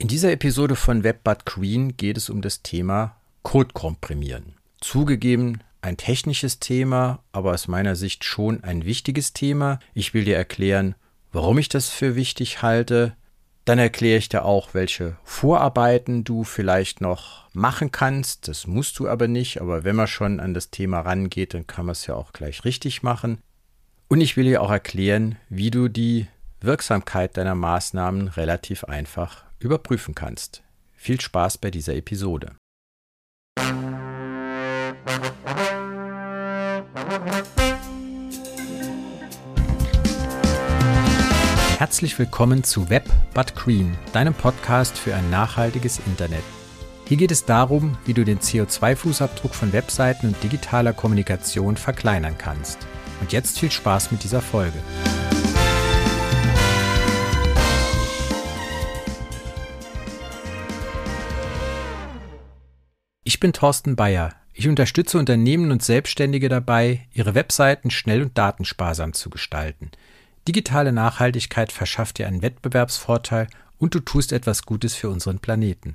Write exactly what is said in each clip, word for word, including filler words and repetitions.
In dieser Episode von Web But Green geht es um das Thema Code komprimieren. Zugegeben ein technisches Thema, aber aus meiner Sicht schon ein wichtiges Thema. Ich will dir erklären, warum ich das für wichtig halte. Dann erkläre ich dir auch, welche Vorarbeiten du vielleicht noch machen kannst. Das musst du aber nicht, aber wenn man schon an das Thema rangeht, dann kann man es ja auch gleich richtig machen. Und ich will dir auch erklären, wie du die Wirksamkeit deiner Maßnahmen relativ einfach überprüfen kannst. Viel Spaß bei dieser Episode. Herzlich willkommen zu Web But Green, deinem Podcast für ein nachhaltiges Internet. Hier geht es darum, wie du den C O zwei Fußabdruck von Webseiten und digitaler Kommunikation verkleinern kannst. Und jetzt viel Spaß mit dieser Folge. Ich bin Thorsten Bayer. Ich unterstütze Unternehmen und Selbstständige dabei, ihre Webseiten schnell und datensparsam zu gestalten. Digitale Nachhaltigkeit verschafft dir einen Wettbewerbsvorteil und du tust etwas Gutes für unseren Planeten.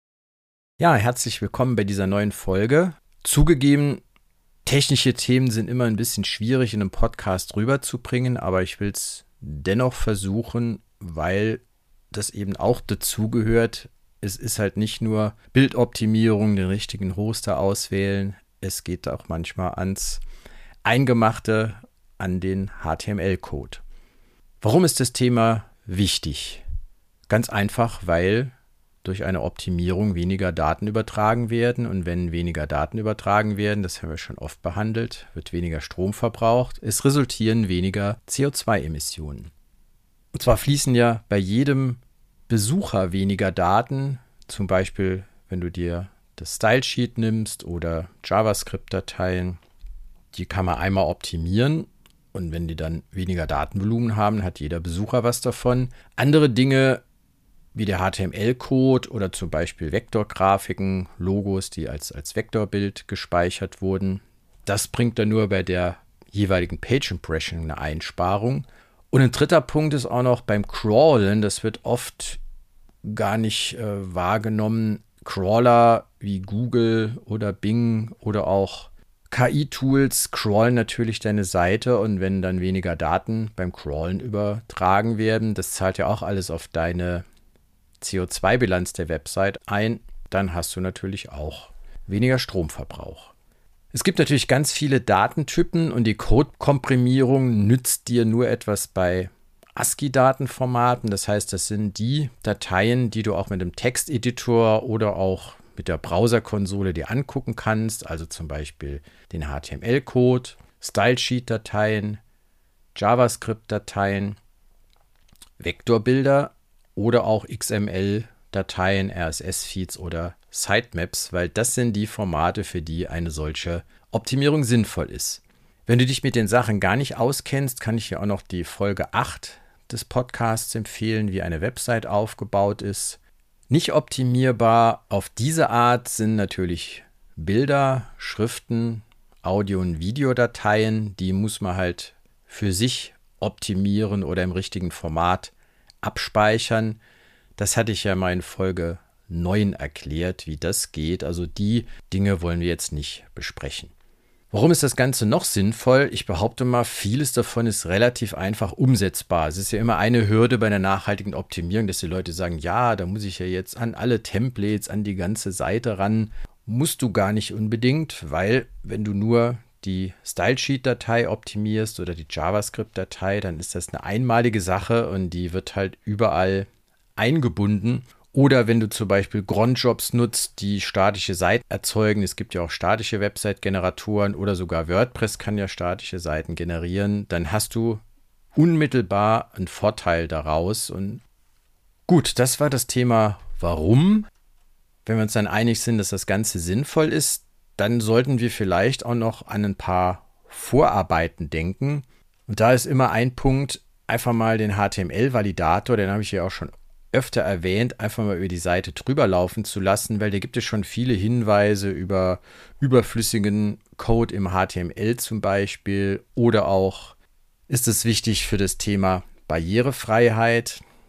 Ja, herzlich willkommen bei dieser neuen Folge. Zugegeben, technische Themen sind immer ein bisschen schwierig in einem Podcast rüberzubringen, aber ich will es dennoch versuchen, weil das eben auch dazugehört. Es ist halt nicht nur Bildoptimierung, den richtigen Hoster auswählen, es geht auch manchmal ans Eingemachte, an den H T M L-Code. Warum ist das Thema wichtig? Ganz einfach, weil durch eine Optimierung weniger Daten übertragen werden und wenn weniger Daten übertragen werden, das haben wir schon oft behandelt, wird weniger Strom verbraucht, es resultieren weniger C O zwei Emissionen. Und zwar fließen ja bei jedem Besucher weniger Daten, zum Beispiel wenn du dir das Stylesheet nimmst oder JavaScript-Dateien, die kann man einmal optimieren und wenn die dann weniger Datenvolumen haben, hat jeder Besucher was davon. Andere Dinge wie der H T M L-Code oder zum Beispiel Vektorgrafiken, Logos, die als, als Vektorbild gespeichert wurden, das bringt dann nur bei der jeweiligen Page Impression eine Einsparung. Und ein dritter Punkt ist auch noch beim Crawlen, das wird oft gar nicht äh, wahrgenommen. Crawler wie Google oder Bing oder auch K I-Tools crawlen natürlich deine Seite und wenn dann weniger Daten beim Crawlen übertragen werden, das zahlt ja auch alles auf deine C O zwei Bilanz der Website ein, dann hast du natürlich auch weniger Stromverbrauch. Es gibt natürlich ganz viele Datentypen und die Code-Komprimierung nützt dir nur etwas bei ASCII-Datenformaten. Das heißt, das sind die Dateien, die du auch mit dem Texteditor oder auch mit der Browserkonsole dir angucken kannst. Also zum Beispiel den H T M L-Code, Stylesheet-Dateien, JavaScript-Dateien, Vektorbilder oder auch X M L-Dateien, R S S-Feeds oder Sitemaps, weil das sind die Formate, für die eine solche Optimierung sinnvoll ist. Wenn du dich mit den Sachen gar nicht auskennst, kann ich dir auch noch die Folge acht des Podcasts empfehlen, wie eine Website aufgebaut ist. Nicht optimierbar auf diese Art sind natürlich Bilder, Schriften, Audio- und Videodateien, die muss man halt für sich optimieren oder im richtigen Format abspeichern. Das hatte ich ja mal in Folge neun erklärt, wie das geht. Also die Dinge wollen wir jetzt nicht besprechen. Warum ist das Ganze noch sinnvoll? Ich behaupte mal, vieles davon ist relativ einfach umsetzbar. Es ist ja immer eine Hürde bei einer nachhaltigen Optimierung, dass die Leute sagen, ja, da muss ich ja jetzt an alle Templates, an die ganze Seite ran. Musst du gar nicht unbedingt, weil wenn du nur die Stylesheet-Datei optimierst oder die JavaScript-Datei, dann ist das eine einmalige Sache und die wird halt überall eingebunden. Oder wenn du zum Beispiel Cronjobs nutzt, die statische Seiten erzeugen. Es gibt ja auch statische Website-Generatoren oder sogar WordPress kann ja statische Seiten generieren. Dann hast du unmittelbar einen Vorteil daraus. Und gut, das war das Thema Warum. Wenn wir uns dann einig sind, dass das Ganze sinnvoll ist, dann sollten wir vielleicht auch noch an ein paar Vorarbeiten denken. Und da ist immer ein Punkt, einfach mal den H T M L-Validator, den habe ich ja auch schon öfter erwähnt, einfach mal über die Seite drüber laufen zu lassen, weil da gibt es schon viele Hinweise über überflüssigen Code im H T M L zum Beispiel oder auch ist es wichtig für das Thema Barrierefreiheit.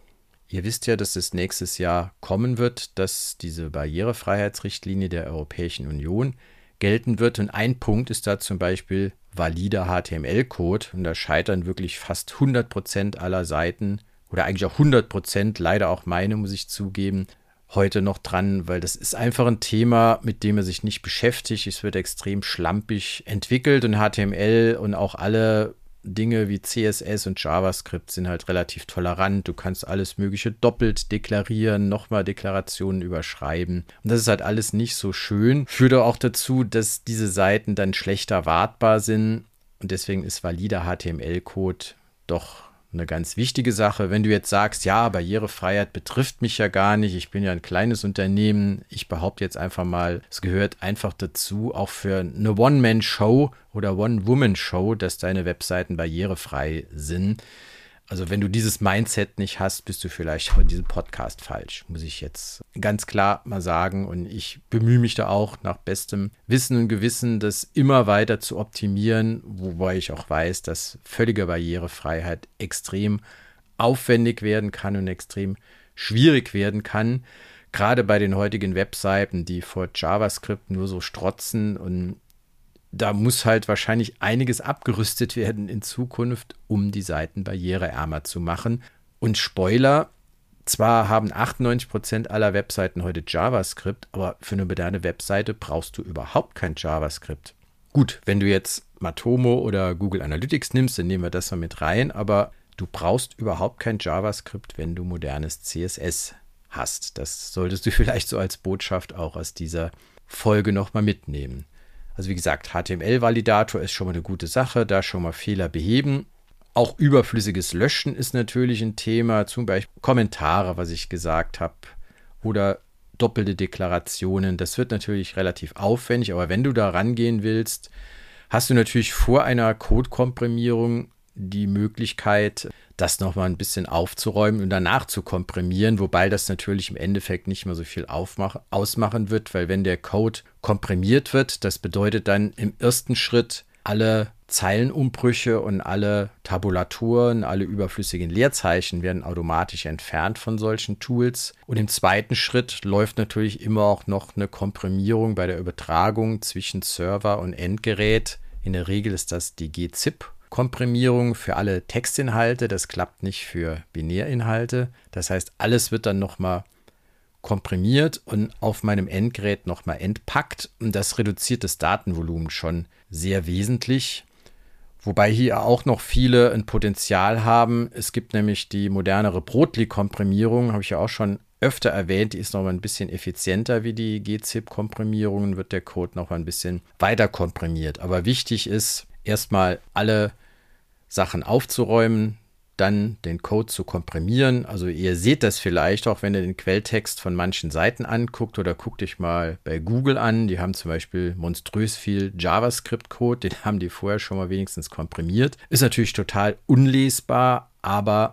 Ihr wisst ja, dass es nächstes Jahr kommen wird, dass diese Barrierefreiheitsrichtlinie der Europäischen Union gelten wird. Und ein Punkt ist da zum Beispiel valider H T M L-Code. Und da scheitern wirklich fast hundert Prozent aller Seiten oder eigentlich auch hundert Prozent, leider auch meine, muss ich zugeben, heute noch dran, weil das ist einfach ein Thema, mit dem man sich nicht beschäftigt. Es wird extrem schlampig entwickelt und H T M L und auch alle Dinge wie C S S und JavaScript sind halt relativ tolerant. Du kannst alles Mögliche doppelt deklarieren, nochmal Deklarationen überschreiben. Und das ist halt alles nicht so schön. Führt auch dazu, dass diese Seiten dann schlechter wartbar sind. Und deswegen ist valider H T M L-Code doch eine ganz wichtige Sache. Wenn du jetzt sagst, ja, Barrierefreiheit betrifft mich ja gar nicht, ich bin ja ein kleines Unternehmen, ich behaupte jetzt einfach mal, es gehört einfach dazu, auch für eine One-Man-Show oder One-Woman-Show, dass deine Webseiten barrierefrei sind. Also wenn du dieses Mindset nicht hast, bist du vielleicht von diesem Podcast falsch, muss ich jetzt ganz klar mal sagen. Und ich bemühe mich da auch nach bestem Wissen und Gewissen, das immer weiter zu optimieren, wobei ich auch weiß, dass völlige Barrierefreiheit extrem aufwendig werden kann und extrem schwierig werden kann. Gerade bei den heutigen Webseiten, die vor JavaScript nur so strotzen, und da muss halt wahrscheinlich einiges abgerüstet werden in Zukunft, um die Seiten barriereärmer zu machen. Und Spoiler, zwar haben achtundneunzig Prozent aller Webseiten heute JavaScript, aber für eine moderne Webseite brauchst du überhaupt kein JavaScript. Gut, wenn du jetzt Matomo oder Google Analytics nimmst, dann nehmen wir das mal mit rein, aber du brauchst überhaupt kein JavaScript, wenn du modernes C S S hast. Das solltest du vielleicht so als Botschaft auch aus dieser Folge nochmal mitnehmen. Also wie gesagt, H T M L-Validator ist schon mal eine gute Sache, da schon mal Fehler beheben. Auch überflüssiges Löschen ist natürlich ein Thema, zum Beispiel Kommentare, was ich gesagt habe, oder doppelte Deklarationen. Das wird natürlich relativ aufwendig, aber wenn du da rangehen willst, hast du natürlich vor einer Code-Komprimierung die Möglichkeit, das nochmal ein bisschen aufzuräumen und danach zu komprimieren, wobei das natürlich im Endeffekt nicht mehr so viel aufmach- ausmachen wird, weil wenn der Code komprimiert wird, das bedeutet dann im ersten Schritt alle Zeilenumbrüche und alle Tabulaturen, alle überflüssigen Leerzeichen werden automatisch entfernt von solchen Tools. Und im zweiten Schritt läuft natürlich immer auch noch eine Komprimierung bei der Übertragung zwischen Server und Endgerät. In der Regel ist das die G zip Komprimierung für alle Textinhalte, das klappt nicht für Binärinhalte. Das heißt, alles wird dann nochmal komprimiert und auf meinem Endgerät nochmal entpackt, und das reduziert das Datenvolumen schon sehr wesentlich. Wobei hier auch noch viele ein Potenzial haben. Es gibt nämlich die modernere Brotli-Komprimierung, habe ich ja auch schon öfter erwähnt, die ist noch mal ein bisschen effizienter wie die G zip-Komprimierungen, wird der Code noch mal ein bisschen weiter komprimiert. Aber wichtig ist, erstmal alle Sachen aufzuräumen, dann den Code zu komprimieren. Also ihr seht das vielleicht auch, wenn ihr den Quelltext von manchen Seiten anguckt, oder guckt euch mal bei Google an. Die haben zum Beispiel monströs viel JavaScript-Code, den haben die vorher schon mal wenigstens komprimiert. Ist natürlich total unlesbar, aber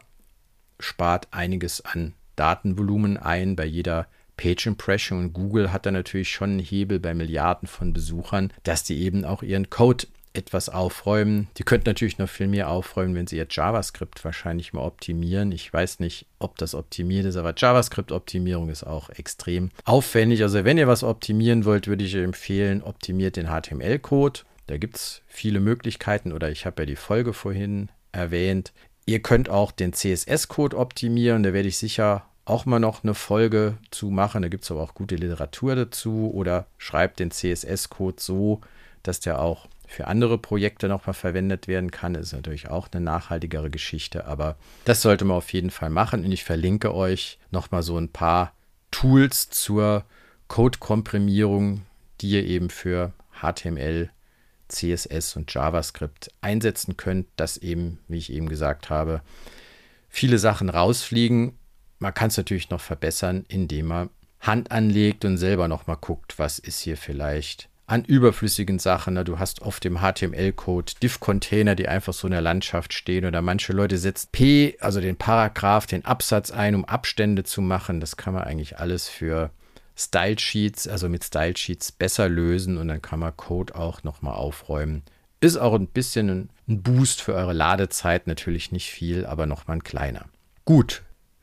spart einiges an Datenvolumen ein bei jeder Page Impression. Und Google hat da natürlich schon einen Hebel bei Milliarden von Besuchern, dass die eben auch ihren Code etwas aufräumen. Die könnten natürlich noch viel mehr aufräumen, wenn sie ihr JavaScript wahrscheinlich mal optimieren. Ich weiß nicht, ob das optimiert ist, aber JavaScript-Optimierung ist auch extrem aufwendig. Also wenn ihr was optimieren wollt, würde ich euch empfehlen, optimiert den H T M L-Code. Da gibt es viele Möglichkeiten, oder ich habe ja die Folge vorhin erwähnt. Ihr könnt auch den C S S-Code optimieren. Da werde ich sicher auch mal noch eine Folge zu machen. Da gibt es aber auch gute Literatur dazu. Oder schreibt den C S S-Code so, dass der auch für andere Projekte nochmal verwendet werden kann. Das ist natürlich auch eine nachhaltigere Geschichte, aber das sollte man auf jeden Fall machen. Und ich verlinke euch nochmal so ein paar Tools zur Code-Komprimierung, die ihr eben für H T M L, C S S und JavaScript einsetzen könnt, dass eben, wie ich eben gesagt habe, viele Sachen rausfliegen. Man kann es natürlich noch verbessern, indem man Hand anlegt und selber nochmal guckt, was ist hier vielleicht an überflüssigen Sachen. Du hast oft im H T M L-Code Div-Container, die einfach so in der Landschaft stehen, oder manche Leute setzen P, also den Paragraph, den Absatz ein, um Abstände zu machen. Das kann man eigentlich alles für Style-Sheets, also mit Style-Sheets besser lösen, und dann kann man Code auch nochmal aufräumen. Ist auch ein bisschen ein Boost für eure Ladezeit, natürlich nicht viel, aber nochmal ein kleiner. Gut,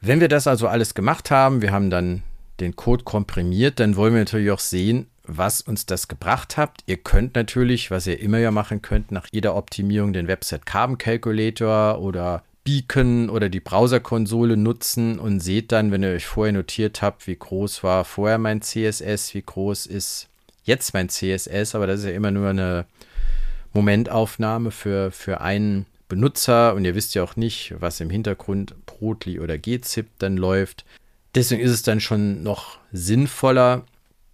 Wenn wir das also alles gemacht haben, wir haben dann den Code komprimiert, dann wollen wir natürlich auch sehen, was uns das gebracht hat. Ihr könnt natürlich, was ihr immer ja machen könnt, nach jeder Optimierung den Website Carbon Calculator oder Beacon oder die Browserkonsole nutzen und seht dann, wenn ihr euch vorher notiert habt, wie groß war vorher mein C S S, wie groß ist jetzt mein C S S, aber das ist ja immer nur eine Momentaufnahme für, für einen Benutzer und ihr wisst ja auch nicht, was im Hintergrund Brotli oder gzip dann läuft. Deswegen ist es dann schon noch sinnvoller,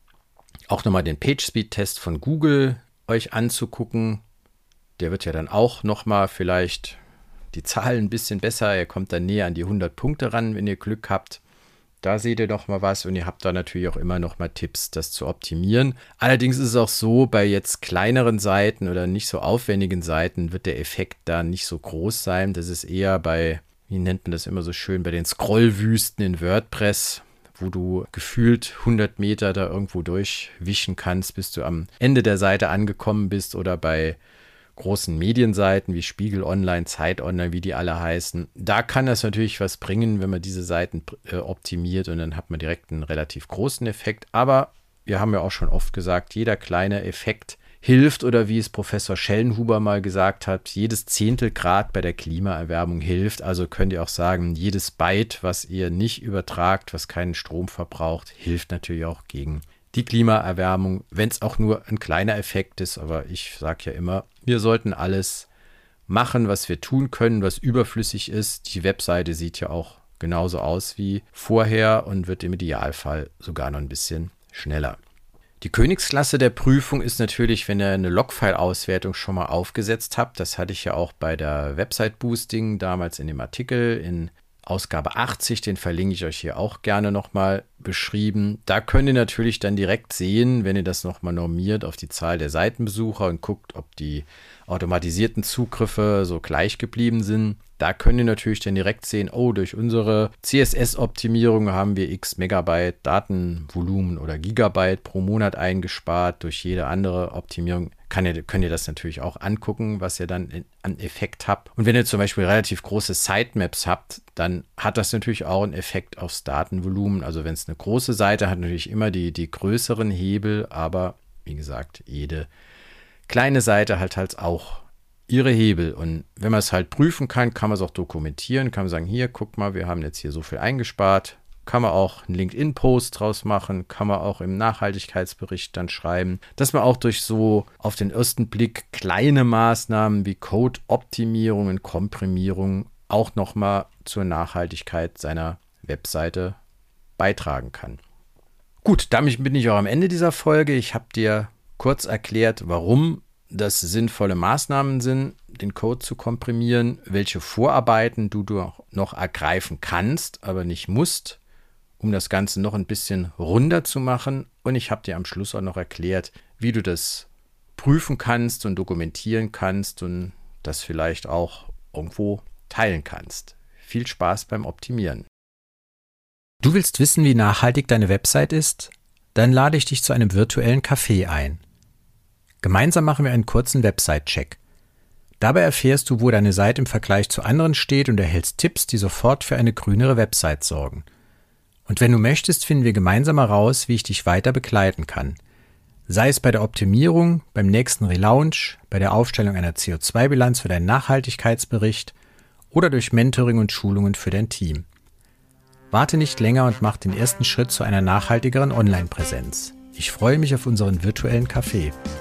auch nochmal den PageSpeed-Test von Google euch anzugucken. Der wird ja dann auch nochmal vielleicht die Zahlen ein bisschen besser. Er kommt dann näher an die hundert Punkte ran, wenn ihr Glück habt. Da seht ihr noch mal was und ihr habt da natürlich auch immer noch mal Tipps, das zu optimieren. Allerdings ist es auch so, bei jetzt kleineren Seiten oder nicht so aufwendigen Seiten wird der Effekt da nicht so groß sein. Das ist eher bei, wie nennt man das immer so schön, bei den Scrollwüsten in WordPress, wo du gefühlt hundert Meter da irgendwo durchwischen kannst, bis du am Ende der Seite angekommen bist, oder bei großen Medienseiten wie Spiegel Online, Zeit Online, wie die alle heißen. Da kann das natürlich was bringen, wenn man diese Seiten äh, optimiert, und dann hat man direkt einen relativ großen Effekt. Aber wir haben ja auch schon oft gesagt, jeder kleine Effekt hilft, oder wie es Professor Schellenhuber mal gesagt hat, jedes Zehntelgrad bei der Klimaerwärmung hilft. Also könnt ihr auch sagen, jedes Byte, was ihr nicht übertragt, was keinen Strom verbraucht, hilft natürlich auch gegen die Klimaerwärmung, wenn es auch nur ein kleiner Effekt ist. Aber ich sage ja immer, wir sollten alles machen, was wir tun können, was überflüssig ist. Die Webseite sieht ja auch genauso aus wie vorher und wird im Idealfall sogar noch ein bisschen schneller. Die Königsklasse der Prüfung ist natürlich, wenn ihr eine Logfile-Auswertung schon mal aufgesetzt habt. Das hatte ich ja auch bei der Website-Boosting damals in dem Artikel in Ausgabe achtzig, den verlinke ich euch hier auch gerne nochmal beschrieben. Da könnt ihr natürlich dann direkt sehen, wenn ihr das nochmal normiert auf die Zahl der Seitenbesucher und guckt, ob die automatisierten Zugriffe so gleich geblieben sind. Da könnt ihr natürlich dann direkt sehen, oh, durch unsere C S S-Optimierung haben wir x Megabyte Datenvolumen oder Gigabyte pro Monat eingespart. Durch jede andere Optimierung kann ihr, könnt ihr das natürlich auch angucken, was ihr dann in, an Effekt habt. Und wenn ihr zum Beispiel relativ große Sitemaps habt, dann hat das natürlich auch einen Effekt aufs Datenvolumen. Also wenn es eine große Seite hat, natürlich immer die, die größeren Hebel, aber wie gesagt, jede kleine Seite hat halt auch ihre Hebel. Und wenn man es halt prüfen kann, kann man es auch dokumentieren, kann man sagen, hier, guck mal, wir haben jetzt hier so viel eingespart. Kann man auch einen LinkedIn-Post draus machen, kann man auch im Nachhaltigkeitsbericht dann schreiben, dass man auch durch so auf den ersten Blick kleine Maßnahmen wie Code-Optimierungen, Komprimierung auch nochmal zur Nachhaltigkeit seiner Webseite beitragen kann. Gut, damit bin ich auch am Ende dieser Folge. Ich habe dir kurz erklärt, warum das sinnvolle Maßnahmen sind, den Code zu komprimieren, welche Vorarbeiten du noch ergreifen kannst, aber nicht musst, um das Ganze noch ein bisschen runder zu machen. Und ich habe dir am Schluss auch noch erklärt, wie du das prüfen kannst und dokumentieren kannst und das vielleicht auch irgendwo teilen kannst. Viel Spaß beim Optimieren. Du willst wissen, wie nachhaltig deine Website ist? Dann lade ich dich zu einem virtuellen Café ein. Gemeinsam machen wir einen kurzen Website-Check. Dabei erfährst du, wo deine Seite im Vergleich zu anderen steht und erhältst Tipps, die sofort für eine grünere Website sorgen. Und wenn du möchtest, finden wir gemeinsam heraus, wie ich dich weiter begleiten kann. Sei es bei der Optimierung, beim nächsten Relaunch, bei der Aufstellung einer C O zwei Bilanz für deinen Nachhaltigkeitsbericht oder durch Mentoring und Schulungen für dein Team. Warte nicht länger und mach den ersten Schritt zu einer nachhaltigeren Online-Präsenz. Ich freue mich auf unseren virtuellen Café.